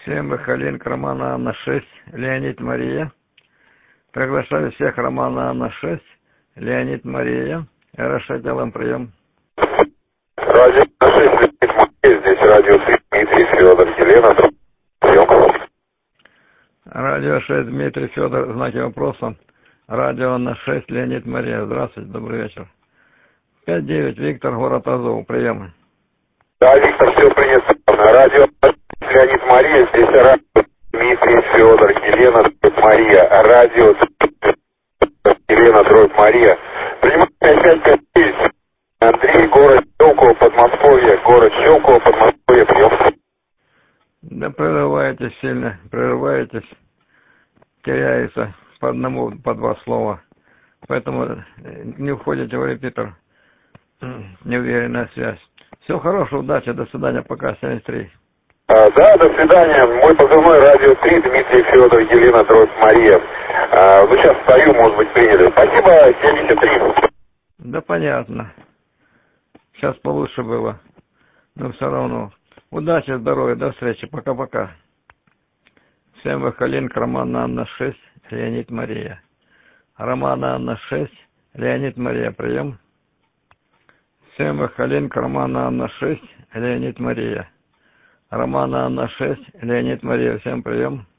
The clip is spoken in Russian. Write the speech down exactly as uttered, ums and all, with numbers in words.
Всем Михалин, Романа Анна шесть, Леонид Мария. Приглашаю всех Романа Анна шесть, Леонид Мария. Хорошо, делаем прием. Радио шесть, Леонид Мария, здесь радио три, Дмитрий Федор, Елена, прием. Радио шесть, Дмитрий Федор, знаки вопроса. Радио Анна шесть, Леонид Мария. Здравствуйте, добрый вечер. пять девять, Виктор, город Азов, прием. Да, Виктор, все принято. Радио Леонид Мария, здесь радио Дмитрий Федор, Елена, дробь Мария. Радио Елена, дробь Мария. Принимаю пять пять девять. Андрей, город Щелково, Подмосковье. Город Щелково, Подмосковье, прием. Да прерываетесь сильно, прерываетесь, теряется по одному, по два слова. Поэтому не уходите в репитер. Неуверенная связь. Всего хорошего, удачи, до свидания, пока, семьдесят три. А, да, до свидания. Мой позывной радио три, Дмитрий Федор, Елена, дробь Мария. А, ну, сейчас стою, может быть, приняли. Спасибо, семьдесят три. Да понятно. Сейчас получше было. Но все равно. Удачи, здоровья, до встречи, пока-пока. Всем Михалин, Романа Анна шесть, Леонид Мария. Романа Анна шесть, Леонид Мария, прием. Всем Михалин, Романа Анна шесть, Леонид Мария. Романа Анна шесть, Леонид Мария, всем прием.